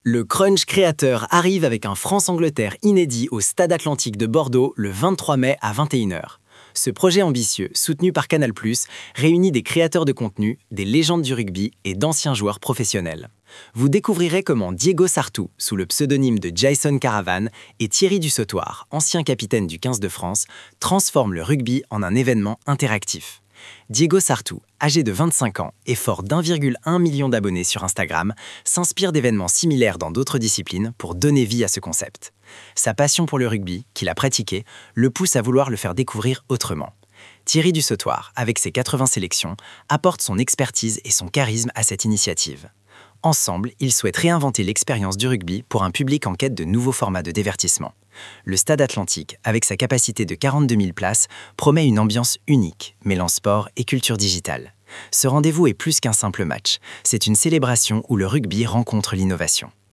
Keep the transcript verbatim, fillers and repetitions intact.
Le Crunch créateur arrive avec un France-Angleterre inédit au Stade Atlantique de Bordeaux le vingt-trois mai à vingt et une heures. Ce projet ambitieux, soutenu par Canal plus, réunit des créateurs de contenu, des légendes du rugby et d'anciens joueurs professionnels. Vous découvrirez comment Diego Sartou, sous le pseudonyme de Jason Caravan, et Thierry Dussautoir, ancien capitaine du quinze de France, transforment le rugby en un événement interactif. Diego Sartou, âgé de vingt-cinq ans et fort d'un virgule un million d'abonnés sur Instagram, s'inspire d'événements similaires dans d'autres disciplines pour donner vie à ce concept. Sa passion pour le rugby, qu'il a pratiqué, le pousse à vouloir le faire découvrir autrement. Thierry Dussautoir, avec ses quatre-vingts sélections, apporte son expertise et son charisme à cette initiative. Ensemble, ils souhaitent réinventer l'expérience du rugby pour un public en quête de nouveaux formats de divertissement. Le Stade Atlantique, avec sa capacité de quarante-deux mille places, promet une ambiance unique, mêlant sport et culture digitale. Ce rendez-vous est plus qu'un simple match, c'est une célébration où le rugby rencontre l'innovation.